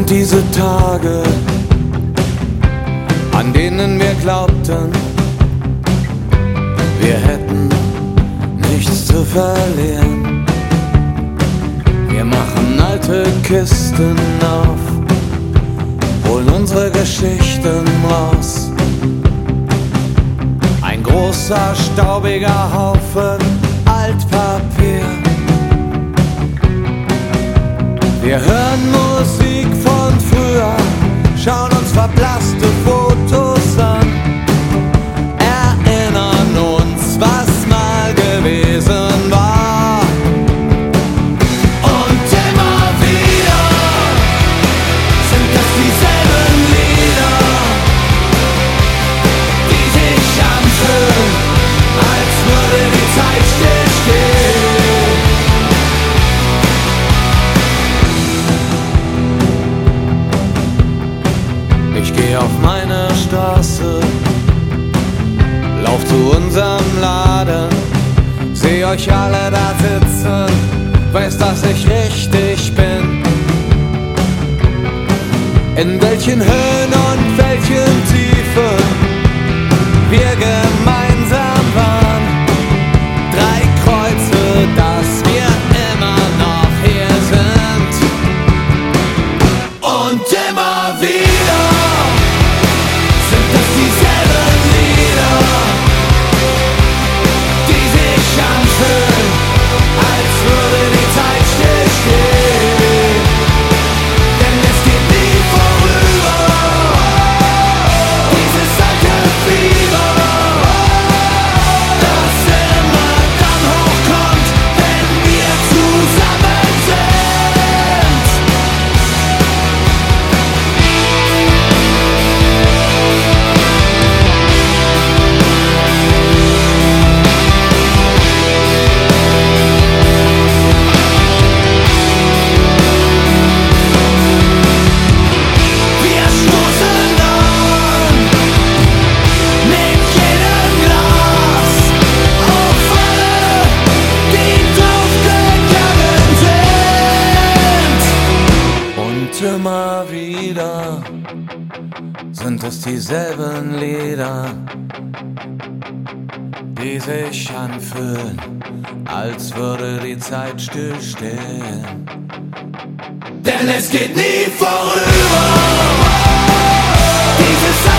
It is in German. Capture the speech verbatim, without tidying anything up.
sind diese Tage, an denen wir glaubten, wir hätten nichts zu verlieren. Wir machen alte Kisten auf, holen unsere Geschichten raus. Ein großer, staubiger Haufen Altpapier. Wir hören Musik von früher, schauen uns verblasste Fotos an, erinnern uns, was mal gewesen war. Und immer wieder sind das dieselben Lieder, die sich anfühlen, als würde die Zeit stillstehen. Ich geh auf meine Straße, lauf zu unserem Laden, seh euch alle da sitzen, weiß, dass ich richtig bin. In welchen Höhen und welchen Tiefen wir gemeinsam waren. Drei Kreuze, dass wir immer noch hier sind. Und immer wieder sind es dieselben Lieder, die sich anfühlen, als würde die Zeit stillstehen. Denn es geht nie vorüber, dieses alte Fieber, das immer dann hochkommt, wenn wir zusammen sind. Wir stoßen an mit jedem Glas auf alle, die draufgegangen sind. Und immer wieder sind es dieselben Lieder, die sich anfühlen, als würde die Zeit stillstehen. Denn es geht nie vorüber, dieses